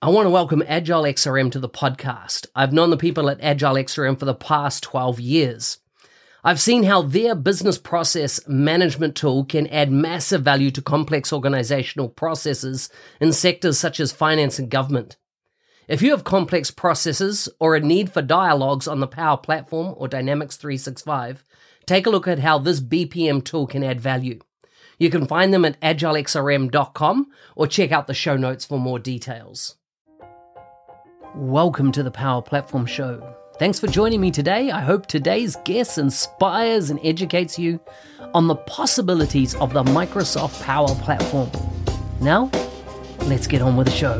I want to welcome Agile XRM to the podcast. I've known the people at Agile XRM for the past 12 years. I've seen how their business process management tool can add massive value to complex organizational processes in sectors such as finance and government. If you have complex processes or a need for dialogues on the Power Platform or Dynamics 365, take a look at how this BPM tool can add value. You can find them at agilexrm.com or check out the show notes for more details. Welcome to the Power Platform Show. Thanks for joining me today. I hope today's guest inspires and educates you on the possibilities of the Microsoft Power Platform. Now, let's get on with the show.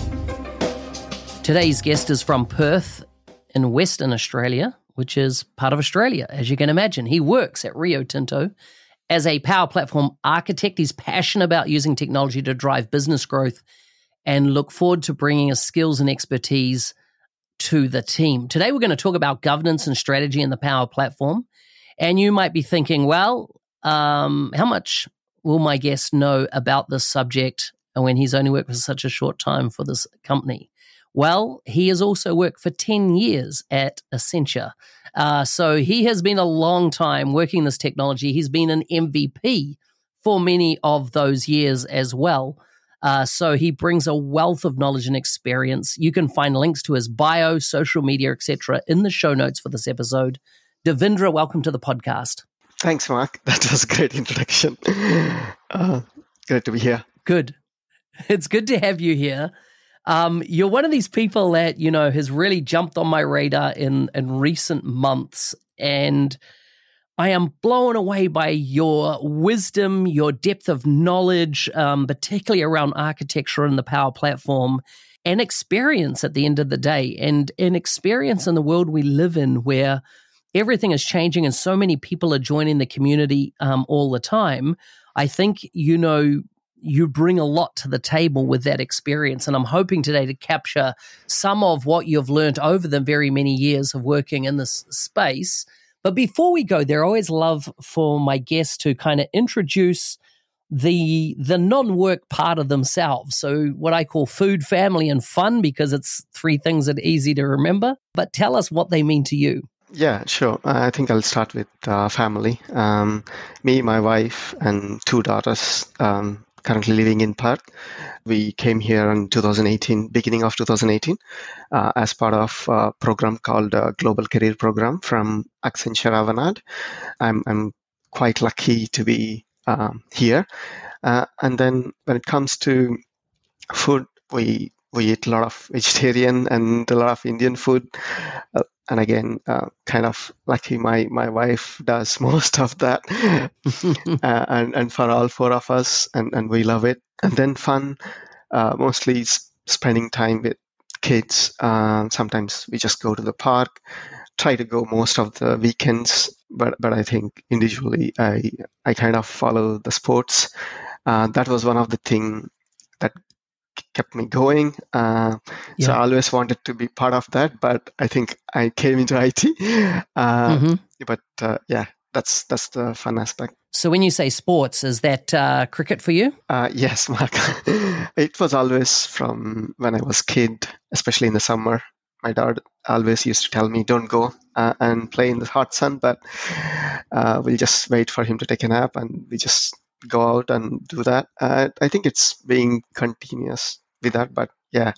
Today's guest is from Perth in Western Australia, which is part of Australia, as you can imagine. He works at Rio Tinto as a Power Platform architect. He's passionate about using technology to drive business growth and look forward to bringing his skills and expertise to the team. Today, we're going to talk about governance and strategy in the Power Platform. And you might be thinking, well, how much will my guest know about this subject when he's only worked for such a short time for this company? Well, he has also worked for 10 years at Accenture. So he has been a long time working this technology. He's been an MVP for many of those years as well. So he brings a wealth of knowledge and experience. You can find links to his bio, social media, etc. in the show notes for this episode. Devindra, welcome to the podcast. Thanks, Mark. That was a great introduction. Great to be here. Good. It's good to have you here. You're one of these people that, has really jumped on my radar in recent months, and I am blown away by your wisdom, your depth of knowledge, particularly around architecture and the Power Platform, and experience at the end of the day, and an experience in the world we live in where everything is changing and so many people are joining the community all the time. I think, you bring a lot to the table with that experience, and I'm hoping today to capture some of what you've learned over the very many years of working in this space. But before we go there, I always love for my guests to kind of introduce the non-work part of themselves. So what I call food, family, and fun, because it's three things that are easy to remember. But tell us what they mean to you. Yeah, sure. I think I'll start with family. Me, my wife, and two daughters currently living in Perth. We came here in 2018, beginning of 2018, as part of a program called Global Career Program from Accenture Avanade. I'm quite lucky to be here. And then when it comes to food, we eat a lot of vegetarian and a lot of Indian food. And again, kind of lucky my wife does most of that. and for all four of us, and we love it. And then fun, mostly spending time with kids. Sometimes we just go to the park, try to go most of the weekends. But I think individually, I kind of follow the sports. That was one of the things that kept me going. So I always wanted to be part of that, but I think I came into IT. But that's the fun aspect. So when you say sports, is that cricket for you? Yes, Mark. It was always from when I was a kid, especially in the summer. My dad always used to tell me, don't go and play in the hot sun, but we'll just wait for him to take a nap and we just go out and do that. I think it's being continuous with that, but yeah.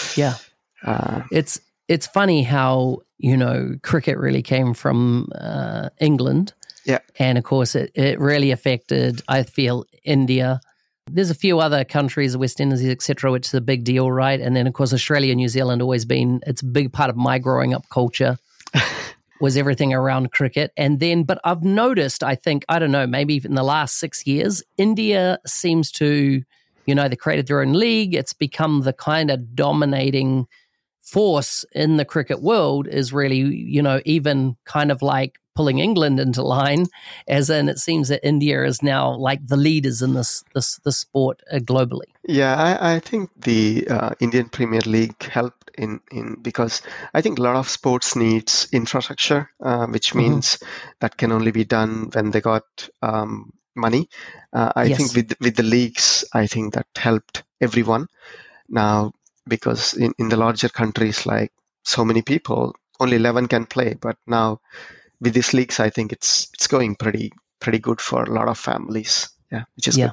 It's funny how cricket really came from England, and of course it really affected, I feel, India. There's a few other countries, West Indies, etc., which is a big deal, right? And then of course Australia and New Zealand it's a big part of my growing up culture. Was everything around cricket. And then, but I've noticed, I think, I don't know, maybe in the last 6 years, India seems to, they created their own league. It's become the kind of dominating force in the cricket world, is really, even kind of like pulling England into line, as in it seems that India is now like the leaders in this sport globally. Yeah, I think the Indian Premier League helped in because I think a lot of sports needs infrastructure, which means that can only be done when they got money. I think with the leagues, I think that helped everyone. Now, because in the larger countries, like so many people, only 11 can play. But now with these leagues, I think it's going pretty good for a lot of families. Yeah, which is good.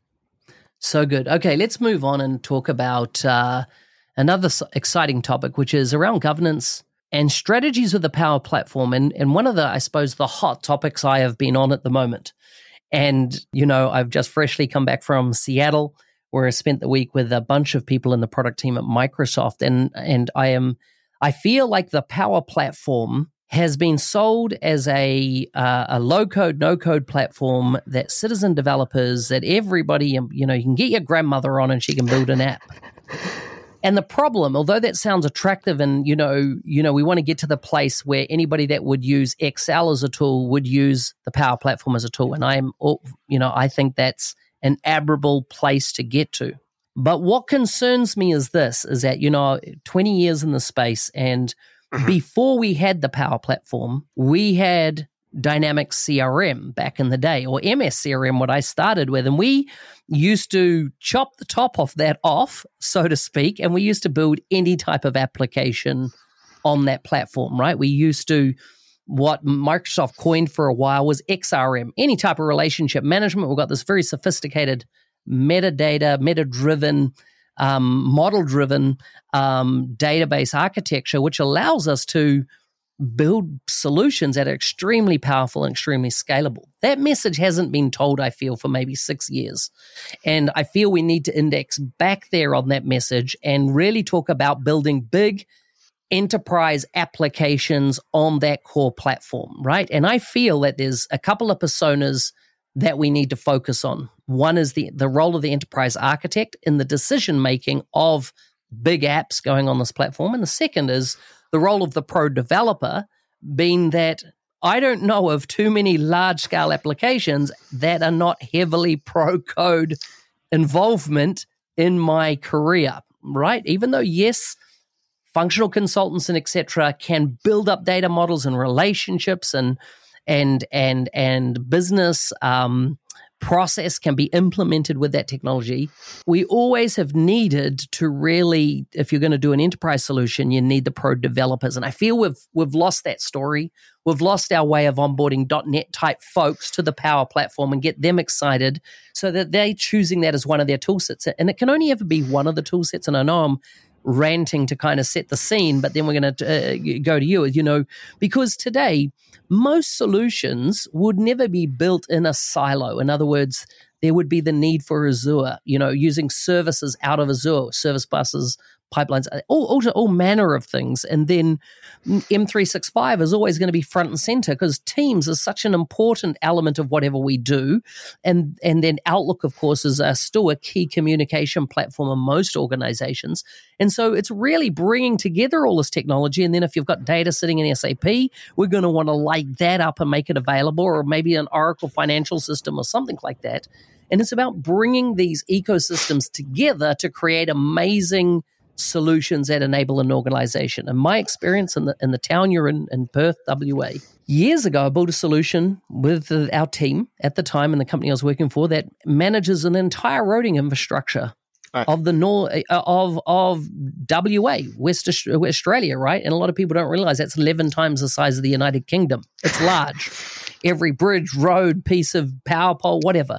So good. Okay, let's move on and talk about another exciting topic, which is around governance and strategies with the Power Platform. And one of the, I suppose, the hot topics I have been on at the moment. And, I've just freshly come back from Seattle, where I spent the week with a bunch of people in the product team at Microsoft. And I feel like the Power Platform has been sold as a low-code, no-code platform that citizen developers, that everybody, you can get your grandmother on and she can build an app. And the problem, although that sounds attractive and, we want to get to the place where anybody that would use Excel as a tool would use the Power Platform as a tool. And I think that's an admirable place to get to. But what concerns me is that, 20 years in the space, and before we had the Power Platform, we had Dynamics CRM back in the day, or MS CRM, what I started with. And we used to chop the top off that off, so to speak, and we used to build any type of application on that platform, right? We used to, what Microsoft coined for a while was XRM, any type of relationship management. We've got this very sophisticated metadata, meta-driven, model-driven database architecture, which allows us to build solutions that are extremely powerful and extremely scalable. That message hasn't been told, I feel, for maybe 6 years. And I feel we need to index back there on that message and really talk about building big enterprise applications on that core platform, right? And I feel that there's a couple of personas that we need to focus on. One is the role of the enterprise architect in the decision-making of big apps going on this platform. And the second is the role of the pro developer, being that I don't know of too many large-scale applications that are not heavily pro-code involvement in my career, right? Even though, yes, functional consultants and et cetera can build up data models and relationships and business process can be implemented with that technology. We always have needed to really, if you're going to do an enterprise solution, you need the pro developers. And I feel we've lost that story. We've lost our way of onboarding .NET type folks to the Power Platform and get them excited so that they're choosing that as one of their tool sets. And it can only ever be one of the tool sets. And I know I'm ranting to kind of set the scene, but then we're going to go to you, because today most solutions would never be built in a silo. In other words, there would be the need for Azure, using services out of Azure, service buses, pipelines, all manner of things. And then M365 is always going to be front and center because Teams is such an important element of whatever we do. And then Outlook, of course, is still a key communication platform in most organizations. And so it's really bringing together all this technology. And then if you've got data sitting in SAP, we're going to want to light that up and make it available, or maybe an Oracle financial system or something like that. And it's about bringing these ecosystems together to create amazing solutions that enable an organization. And my experience in the town you're in Perth, WA, years ago, I built a solution with our team at the time in the company I was working for that manages an entire roading infrastructure of the of WA, West Australia, right? And a lot of people don't realize that's 11 times the size of the United Kingdom. It's large. Every bridge, road, piece of power pole, whatever.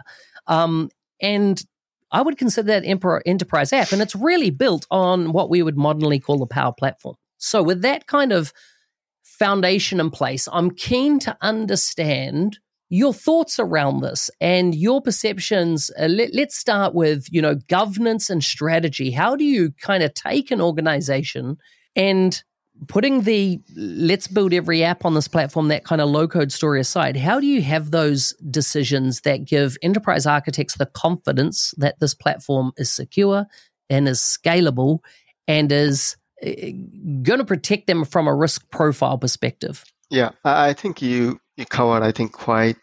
And I would consider that enterprise app, and it's really built on what we would modernly call the Power Platform. So with that kind of foundation in place, I'm keen to understand your thoughts around this and your perceptions. Let's start with, governance and strategy. How do you kind of take an organization and putting the let's build every app on this platform, that kind of low-code story aside, how do you have those decisions that give enterprise architects the confidence that this platform is secure and is scalable and is going to protect them from a risk profile perspective? Yeah, I think you covered, quite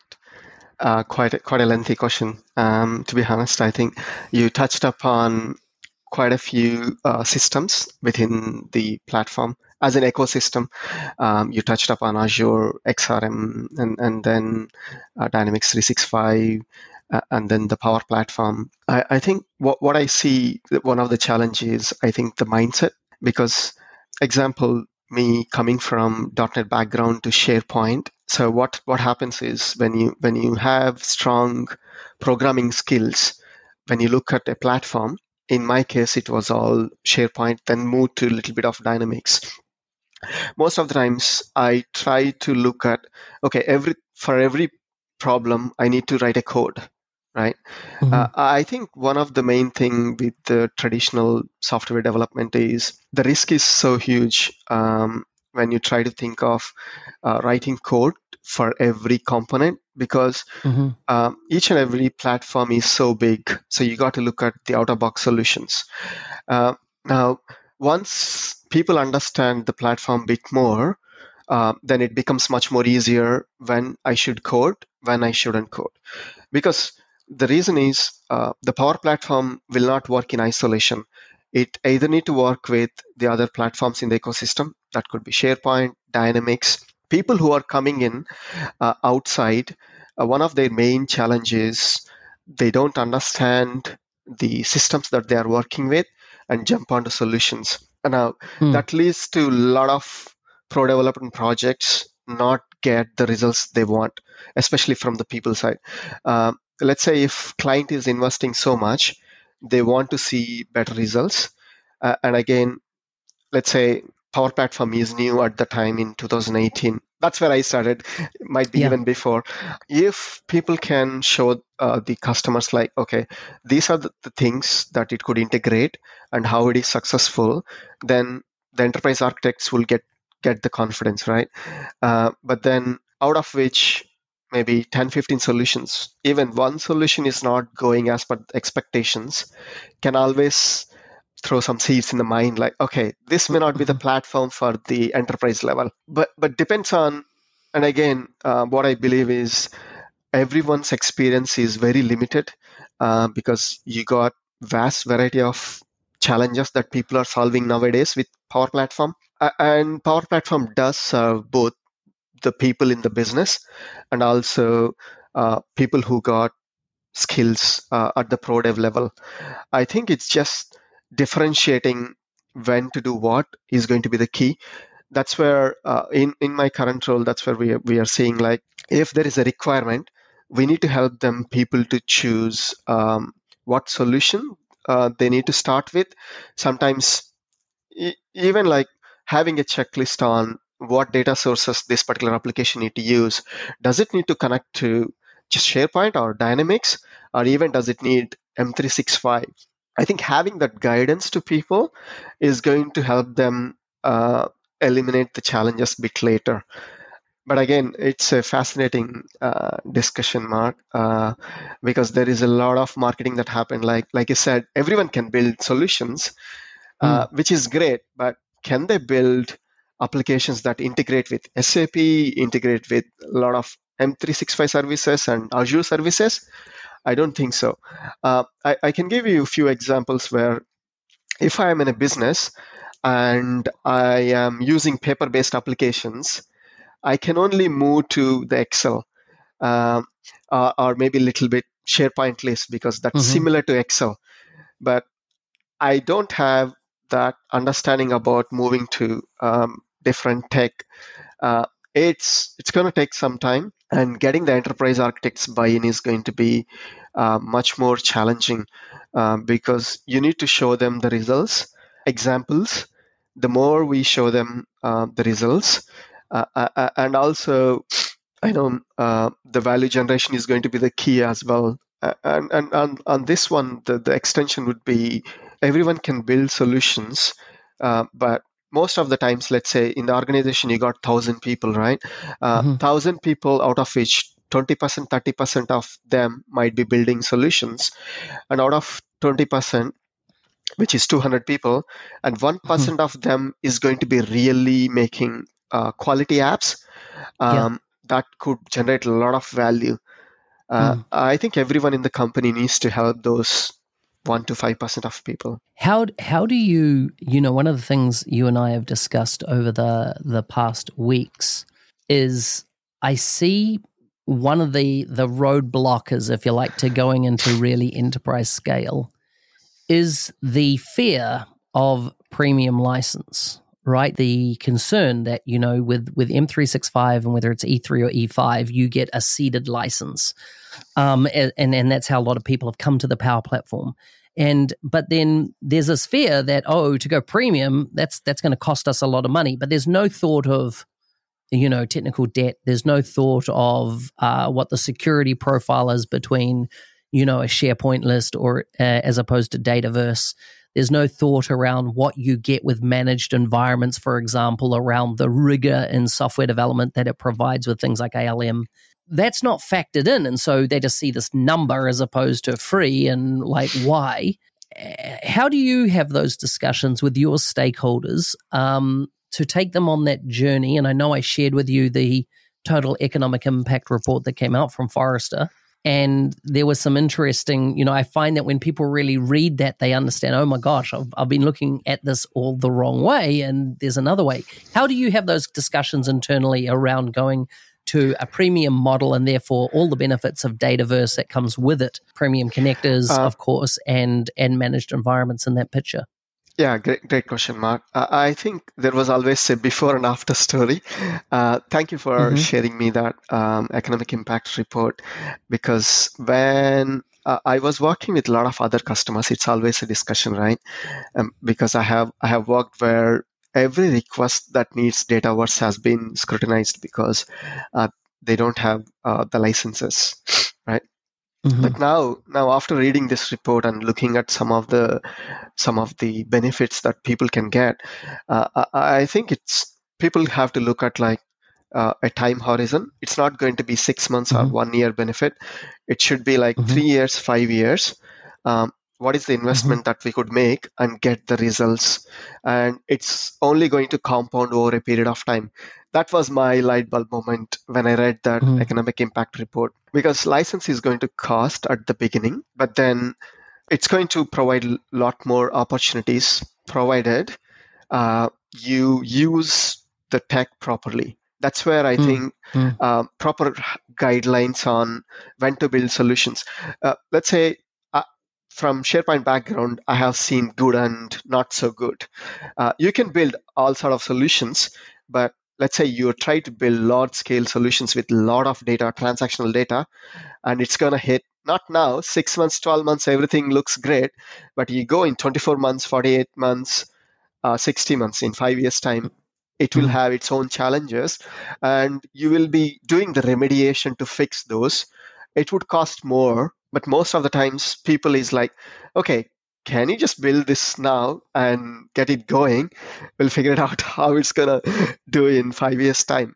a lengthy question. To be honest, I think you touched upon quite a few systems within the platform as an ecosystem. You touched upon Azure, XRM, and then Dynamics 365, and then the Power Platform. I think what I see, one of the challenges, I think the mindset, because example, me coming from .NET background to SharePoint. So what happens is when you have strong programming skills, when you look at a platform, in my case, it was all SharePoint, then moved to a little bit of Dynamics. Most of the times I try to look at, okay, for every problem, I need to write a code, right? I think one of the main thing with the traditional software development is the risk is so huge when you try to think of writing code for every component, because each and every platform is so big. So you got to look at the out-of-box solutions. Now, once people understand the platform a bit more, then it becomes much more easier when I should code, when I shouldn't code. Because the reason is the Power Platform will not work in isolation. It either need to work with the other platforms in the ecosystem. That could be SharePoint, Dynamics. People who are coming in outside, one of their main challenges, they don't understand the systems that they are working with and jump onto solutions. And now that leads to a lot of pro development projects not get the results they want, especially from the people side. Let's say if client is investing so much, they want to see better results. And again, let's say Power Platform is new at the time in 2018. That's where I started. It might be even before. If people can show the customers like, okay, these are the things that it could integrate and how it is successful, then the enterprise architects will get the confidence, right? But then out of which maybe 10, 15 solutions, even one solution is not going as per expectations, can always throw some seeds in the mind like, okay, this may not be the platform for the enterprise level, but depends on, and again, what I believe is everyone's experience is very limited because you got vast variety of challenges that people are solving nowadays with Power Platform. And Power Platform does serve both the people in the business and also people who got skills at the pro dev level. I think it's just differentiating when to do what is going to be the key. That's where in my current role, that's where we are seeing like if there is a requirement, we need to help them people to choose what solution they need to start with. Sometimes even like having a checklist on what data sources this particular application need to use. Does it need to connect to just SharePoint or Dynamics, or even does it need M365? I think having that guidance to people is going to help them eliminate the challenges a bit later. But again, it's a fascinating discussion, Mark, because there is a lot of marketing that happened. Like you said, everyone can build solutions, which is great, but can they build applications that integrate with SAP, integrate with a lot of M365 services and Azure services? I don't think so. I can give you a few examples where if I am in a business and I am using paper-based applications, I can only move to the Excel or maybe a little bit SharePoint list because that's similar to Excel. But I don't have that understanding about moving to different tech. It's going to take some time, and getting the enterprise architects buy-in is going to be much more challenging because you need to show them the results, examples. The more we show them the results, and also, I know the value generation is going to be the key as well. And on this one, the extension would be everyone can build solutions, but most of the times, let's say in the organization, you got 1,000 people, right? 1,000 people out of which 20%, 30% of them might be building solutions. And out of 20%, which is 200 people, and 1% of them is going to be really making quality apps that could generate a lot of value. I think everyone in the company needs to help those 1 to 5% of people. How do you one of the things you and I have discussed over the past weeks is I see one of the roadblockers, if you like, to going into really enterprise scale is the fear of premium license, right? The concern that, with M365 and whether it's E3 or E5, you get a seeded license. And that's how a lot of people have come to the Power Platform. But then there's this fear that, to go premium, that's going to cost us a lot of money. But there's no thought of, technical debt. There's no thought of what the security profile is between, a SharePoint list or as opposed to Dataverse. There's no thought around what you get with managed environments, for example, around the rigor in software development that it provides with things like ALM. That's not factored in. And so they just see this number as opposed to free and like, why? How do you have those discussions with your stakeholders to take them on that journey? And I know I shared with you the total economic impact report that came out from Forrester. And there was some interesting, I find that when people really read that, they understand, oh my gosh, I've been looking at this all the wrong way and there's another way. How do you have those discussions internally around going to a premium model and therefore all the benefits of Dataverse that comes with it, premium connectors, of course, and managed environments in that picture? Yeah, great question, Mark. I think there was always a before and after story. Thank you for sharing me that economic impact report, because when I was working with a lot of other customers, it's always a discussion, right? Because I have worked where every request that needs Dataverse has been scrutinized because they don't have the licenses, right? But now after reading this report and looking at some of the benefits that people can get, I think people have to look at like a time horizon. It's not going to be 6 months or 1 year benefit. It should be like 3 years, 5 years. What is the investment that we could make and get the results? And it's only going to compound over a period of time. That was my light bulb moment when I read that economic impact report, because license is going to cost at the beginning, but then it's going to provide a lot more opportunities provided you use the tech properly. That's where I think proper guidelines on when to build solutions. Let's say from SharePoint background, I have seen good and not so good. You can build all sort of solutions, but let's say you try to build large-scale solutions with a lot of data, transactional data, and it's going to hit, not now, 6 months, 12 months, everything looks great, but you go in 24 months, 48 months, 60 months, in 5 years' time, it will have its own challenges, and you will be doing the remediation to fix those. It would cost more, but most of the times people is like, okay, can you just build this now and get it going? We'll figure it out how it's going to do in 5 years' time.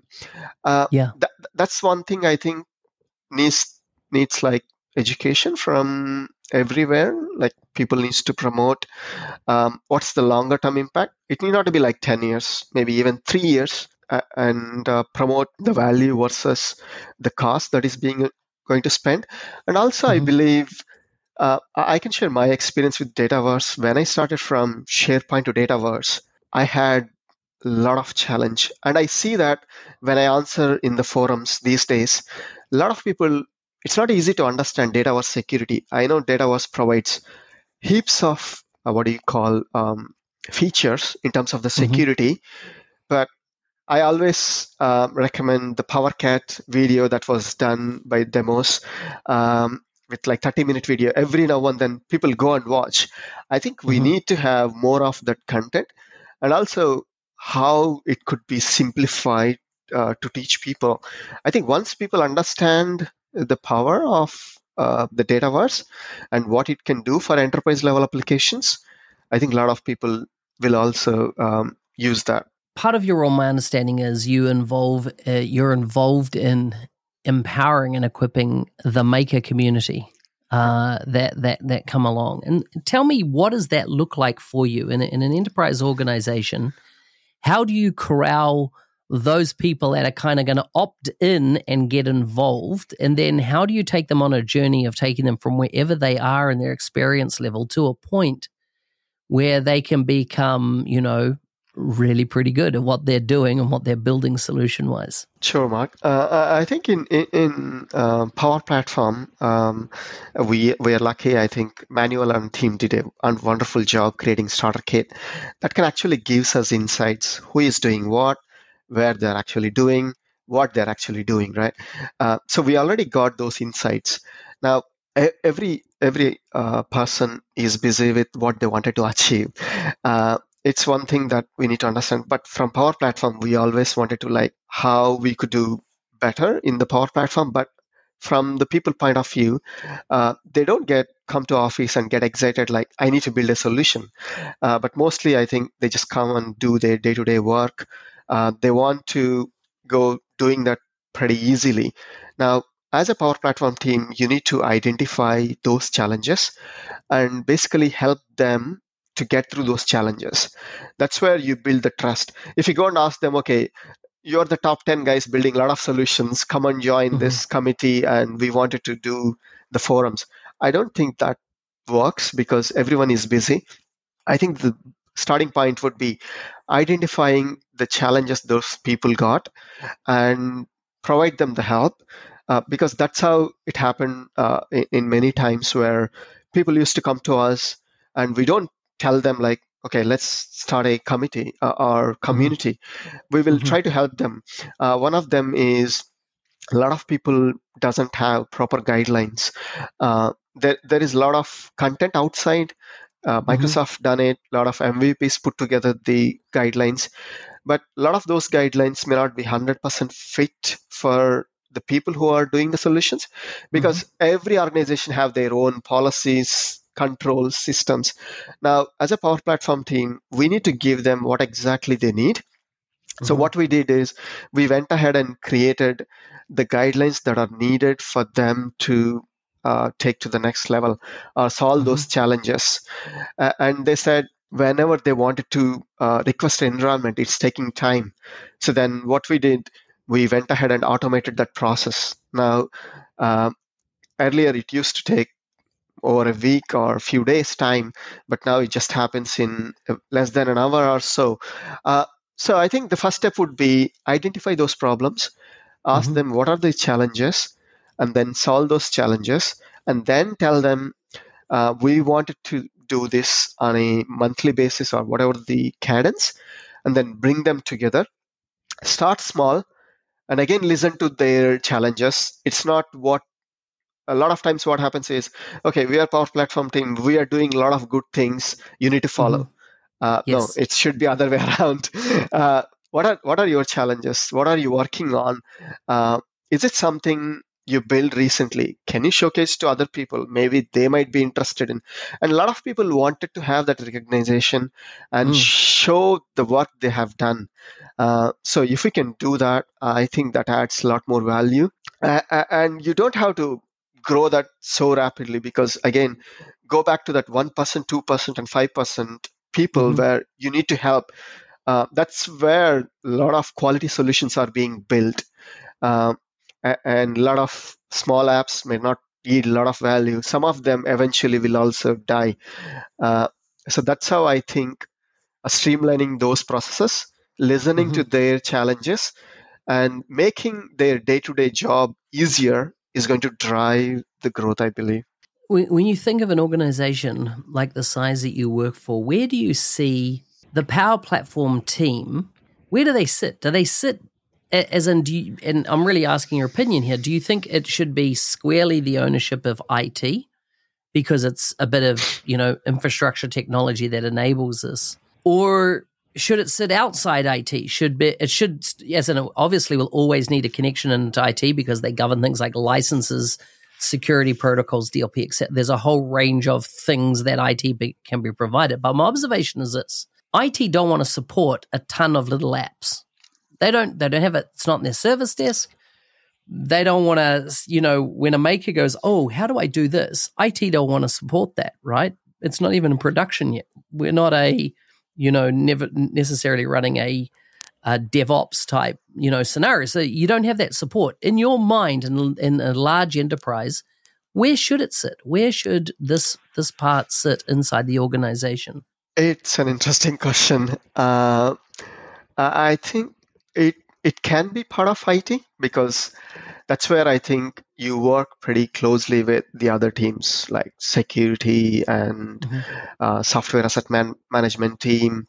That's one thing I think needs like education from everywhere. Like people needs to promote what's the longer term impact. It need not to be like 10 years, maybe even 3 years, and promote the value versus the cost that is going to spend. And also I believe I can share my experience with Dataverse. When I started from SharePoint to Dataverse, I had a lot of challenge. And I see that when I answer in the forums these days, a lot of people, it's not easy to understand Dataverse security. I know Dataverse provides heaps of features in terms of the security, but I always recommend the PowerCat video that was done by Demos. With like 30-minute video, every now and then people go and watch. I think we need to have more of that content, and also how it could be simplified to teach people. I think once people understand the power of the Dataverse and what it can do for enterprise level applications, I think a lot of people will also use that. Part of your role, my understanding is you're involved in empowering and equipping the maker community that come along. And tell me, what does that look like for you in an enterprise organization? How do you corral those people that are kind of going to opt in and get involved? And then how do you take them on a journey of taking them from wherever they are in their experience level to a point where they can become, really pretty good at what they're doing and what they're building solution-wise. Sure, Mark. I think in Power Platform, we are lucky. I think Manuel and team did a wonderful job creating Starter Kit that can actually gives us insights: who is doing what, where they're actually doing, what they're actually doing, right? So we already got those insights. Now, every person is busy with what they wanted to achieve. It's one thing that we need to understand. But from Power Platform, we always wanted to like how we could do better in the Power Platform. But from the people point of view, they don't come to office and get excited like I need to build a solution. But mostly, I think they just come and do their day-to-day work. They want to go doing that pretty easily. Now, as a Power Platform team, you need to identify those challenges and basically help them to get through those challenges. That's where you build the trust. If you go and ask them, okay, you're the top 10 guys building a lot of solutions, come and join this committee and we wanted to do the forums. I don't think that works because everyone is busy. I think the starting point would be identifying the challenges those people got and provide them the help, because that's how it happened in many times where people used to come to us and we don't tell them like, okay, let's start a committee or community. We will try to help them. One of them is a lot of people doesn't have proper guidelines. There is a lot of content outside. Microsoft done it. A lot of MVPs put together the guidelines, but a lot of those guidelines may not be 100% fit for the people who are doing the solutions, because every organization have their own policies, control systems. Now, as a Power Platform team, we need to give them what exactly they need. So what we did is we went ahead and created the guidelines that are needed for them to take to the next level, solve those challenges. And they said whenever they wanted to request an environment, it's taking time. So then what we did, we went ahead and automated that process. Now, earlier it used to take over a week or a few days time, but now it just happens in less than an hour or so. So I think the first step would be identify those problems, ask them what are the challenges, and then solve those challenges, and then tell them we wanted to do this on a monthly basis or whatever the cadence, and then bring them together. Start small, and again listen to their challenges. It's not what a lot of times what happens is, okay, we are Power Platform team, we are doing a lot of good things, you need to follow. Yes. No, it should be other way around. What are your challenges? What are you working on? Is it something you built recently? Can you showcase to other people? Maybe they might be interested in. And a lot of people wanted to have that recognition and show the work they have done. So if we can do that, I think that adds a lot more value. And you don't have to grow that so rapidly, because again, go back to that 1%, 2%, and 5% people where you need to help. That's where a lot of quality solutions are being built. And a lot of small apps may not yield a lot of value. Some of them eventually will also die. So that's how I think streamlining those processes, listening to their challenges, and making their day-to-day job easier is going to drive the growth, I believe. When you think of an organization like the size that you work for, where do you see the Power Platform team? Where do they sit? Do they sit as in, and I'm really asking your opinion here, do you think it should be squarely the ownership of IT because it's a bit of, infrastructure technology that enables this? Or should it sit outside IT? Obviously will always need a connection into IT because they govern things like licenses, security protocols, DLP, etc. There's a whole range of things that IT can be provided. But my observation is this: IT don't want to support a ton of little apps. They don't have it. It's not in their service desk. They don't want to, when a maker goes, oh, how do I do this? IT don't want to support that, right? It's not even in production yet. We're not never necessarily running a DevOps type, scenario. So you don't have that support. In your mind, in a large enterprise, where should it sit? Where should this part sit inside the organization? It's an interesting question. I think it can be part of IT because that's where I think you work pretty closely with the other teams like security and software asset management team.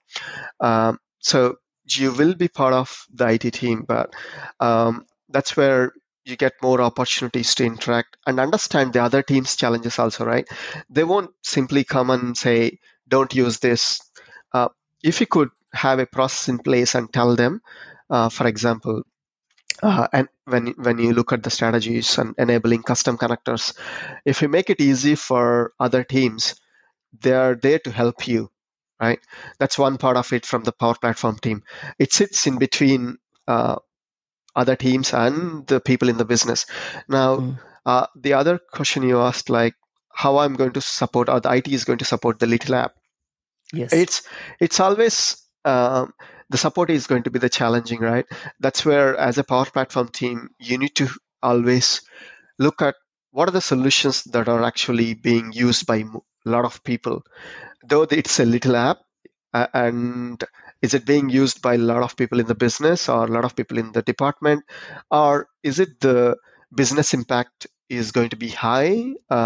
So you will be part of the IT team, but that's where you get more opportunities to interact and understand the other team's challenges also, right? They won't simply come and say, don't use this. Uh, if you could have a process in place and tell them, for example, and when you look at the strategies and enabling custom connectors, if you make it easy for other teams, they are there to help you, right? That's one part of it from the Power Platform team. It sits in between other teams and the people in the business. Now, the other question you asked, like how I'm going to support, or the IT is going to support the little app. Yes. It's always the support is going to be the challenging, right? That's where, as a Power Platform team, you need to always look at what are the solutions that are actually being used by a lot of people. Though it's a little app, and is it being used by a lot of people in the business or a lot of people in the department, or is it the business impact is going to be high?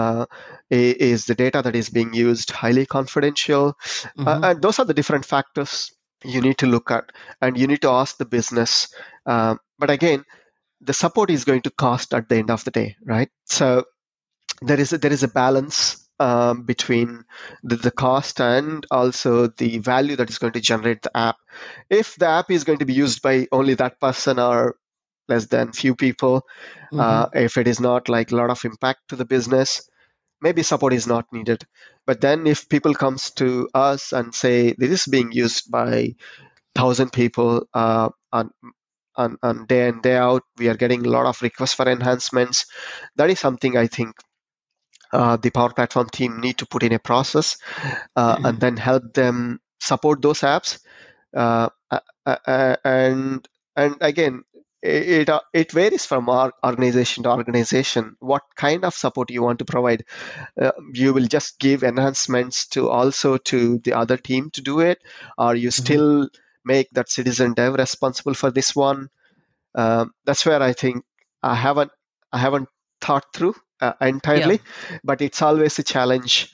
Is the data that is being used highly confidential? And those are the different factors you need to look at, and you need to ask the business. But again, the support is going to cost at the end of the day, right? So there is a balance between the cost and also the value that is going to generate the app. If the app is going to be used by only that person or less than few people, if it is not like a lot of impact to the business, maybe support is not needed. But then if people comes to us and say this is being used by 1,000 people on day in day out, we are getting a lot of requests for enhancements. That is something I think the Power Platform team need to put in a process and then help them support those apps. And again, it varies from our organization to organization what kind of support you want to provide. You will just give enhancements to the other team to do it, or you still make that citizen dev responsible for this one. That's where I think I haven't thought through entirely, but it's always a challenge.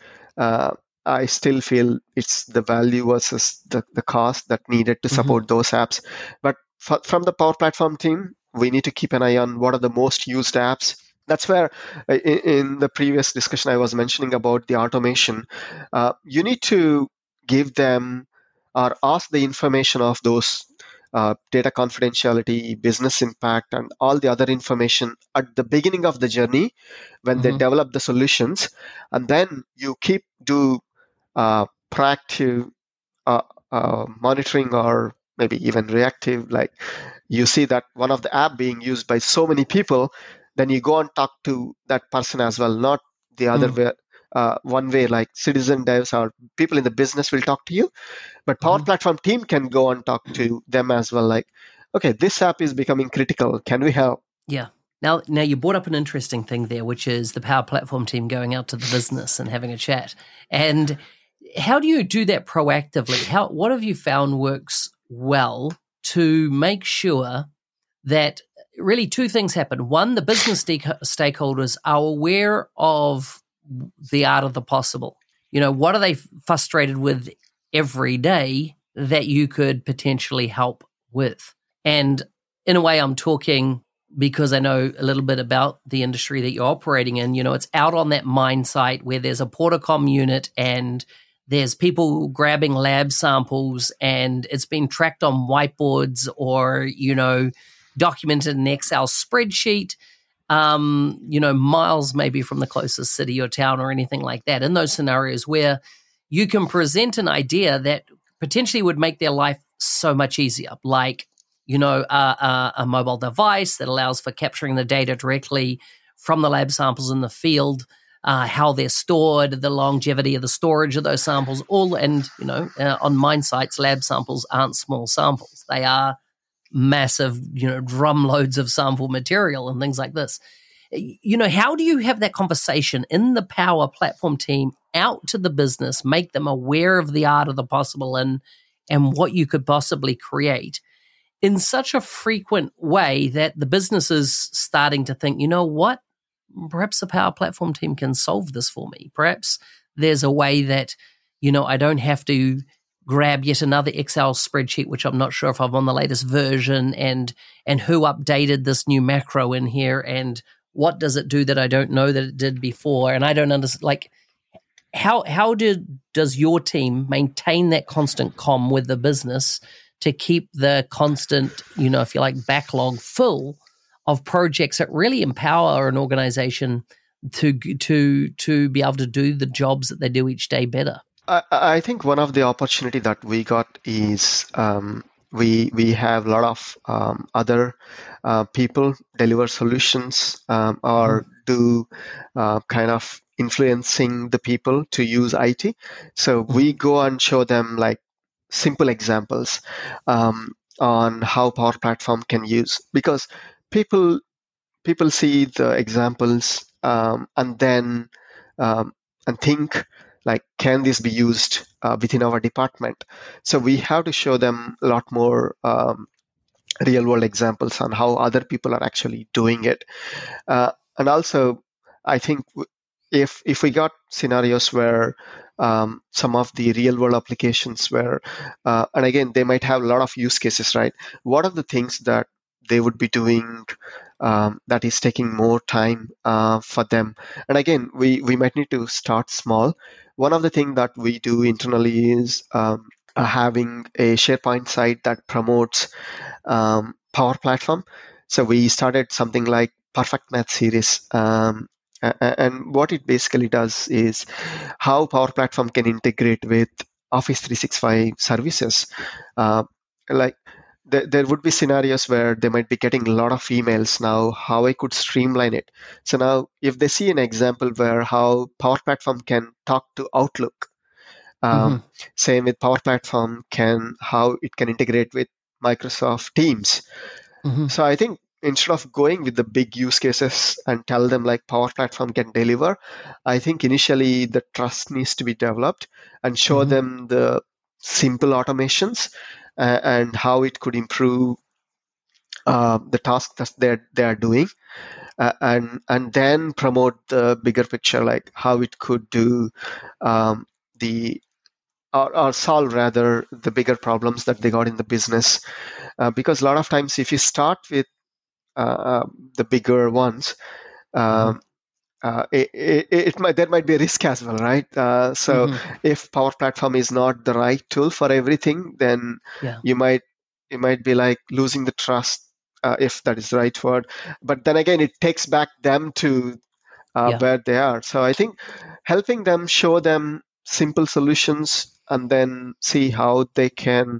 I still feel it's the value versus the cost that needed to support those apps. But from the Power Platform team, we need to keep an eye on what are the most used apps. That's where in the previous discussion I was mentioning about the automation, you need to give them or ask the information of those data confidentiality, business impact, and all the other information at the beginning of the journey when they develop the solutions. And then you do proactive monitoring, or maybe even reactive. Like you see that one of the app being used by so many people, then you go and talk to that person as well, not the other way. One way, like citizen devs or people in the business will talk to you, but Power Platform team can go and talk to them as well. Like, okay, this app is becoming critical. Can we help? Yeah. Now you brought up an interesting thing there, which is the Power Platform team going out to the business and having a chat. And how do you do that proactively? What have you found works well to make sure that really two things happen? One, the business stakeholders are aware of the art of the possible. What are they frustrated with every day that you could potentially help with? And in a way, I'm talking because I know a little bit about the industry that you're operating in. It's out on that mine site where there's a Portacom unit and there's people grabbing lab samples, and it's been tracked on whiteboards or, documented in an Excel spreadsheet, miles maybe from the closest city or town or anything like that. In those scenarios where you can present an idea that potentially would make their life so much easier, like, a mobile device that allows for capturing the data directly from the lab samples in the field, how they're stored, the longevity of the storage of those samples, on mine sites, lab samples aren't small samples. They are massive, drum loads of sample material and things like this. How do you have that conversation in the Power Platform team out to the business, make them aware of the art of the possible and what you could possibly create in such a frequent way that the business is starting to think, you know what, perhaps the Power Platform team can solve this for me. Perhaps there's a way that, I don't have to grab yet another Excel spreadsheet, which I'm not sure if I'm on the latest version, and who updated this new macro in here, and what does it do that I don't know that it did before, and I don't understand. Like, how does your team maintain that constant comm with the business to keep the constant, if you like, backlog full of projects that really empower an organization to be able to do the jobs that they do each day better? I think one of the opportunity that we got is we have a lot of other people deliver solutions or do kind of influencing the people to use IT. So we go and show them like simple examples on how Power Platform can use, because people see the examples and then and think like, can this be used within our department? So we have to show them a lot more real world examples on how other people are actually doing it. And also, I think if we got scenarios where some of the real world applications where, and again, they might have a lot of use cases, right? What are the things that they would be doing that is taking more time for them? And again, we might need to start small. One of the things that we do internally is having a SharePoint site that promotes Power Platform. So we started something like Perfect Math Series. And what it basically does is how Power Platform can integrate with Office 365 services. There would be scenarios where they might be getting a lot of emails now, how I could streamline it. So now if they see an example where how Power Platform can talk to Outlook, same with Power Platform, how it can integrate with Microsoft Teams. So I think instead of going with the big use cases and tell them like Power Platform can deliver, I think initially the trust needs to be developed and show them the simple automations and how it could improve the task that they are doing, and then promote the bigger picture, like how it could do or solve rather the bigger problems that they got in the business. Because a lot of times if you start with the bigger ones, there might be a risk as well, right? So if Power Platform is not the right tool for everything, then you might be like losing the trust, if that is the right word. But then again, it takes back them to where they are. So I think helping them, show them simple solutions, and then see how they can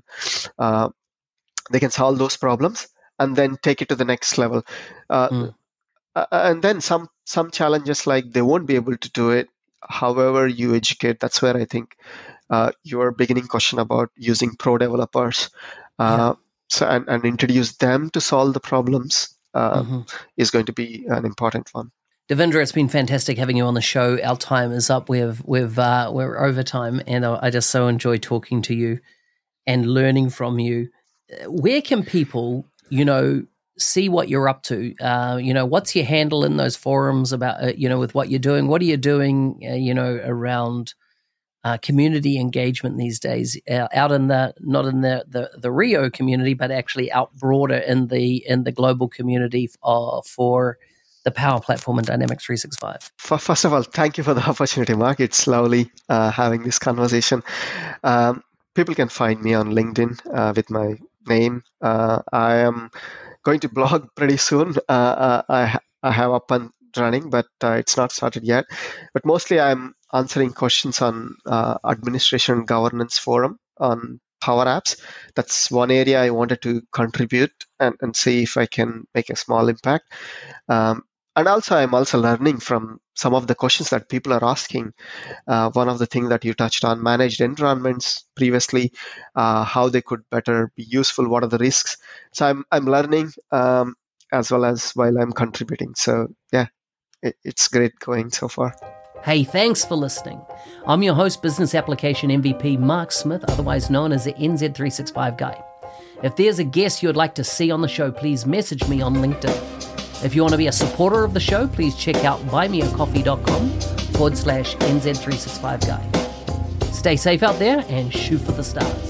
solve those problems, and then take it to the next level. And then some challenges, like they won't be able to do it. However, you educate. That's where I think your beginning question about using pro developers, and introduce them to solve the problems is going to be an important one. Devendra, it's been fantastic having you on the show. Our time is up. We're over time, and I just so enjoy talking to you and learning from you. Where can people, see what you're up to? What's your handle in those forums about, with what you're doing? What are you doing, around community engagement these days, out in not in the Rio community, but actually out broader in the global community for the Power Platform and Dynamics 365? First of all, thank you for the opportunity, Mark. It's lovely having this conversation. People can find me on LinkedIn with my name. I am going to blog pretty soon. I have up and running, but it's not started yet. But mostly I'm answering questions on administration governance forum on Power Apps. That's one area I wanted to contribute and see if I can make a small impact. And also, I'm also learning from some of the questions that people are asking. One of the things that you touched on, managed environments previously, how they could better be useful, what are the risks. So I'm learning as well as while I'm contributing. So yeah, it's great going so far. Hey, thanks for listening. I'm your host, Business Application MVP Mark Smith, otherwise known as the NZ365 Guy. If there's a guest you'd like to see on the show, please message me on LinkedIn. If you want to be a supporter of the show, please check out buymeacoffee.com/NZ365 Guy. Stay safe out there and shoot for the stars.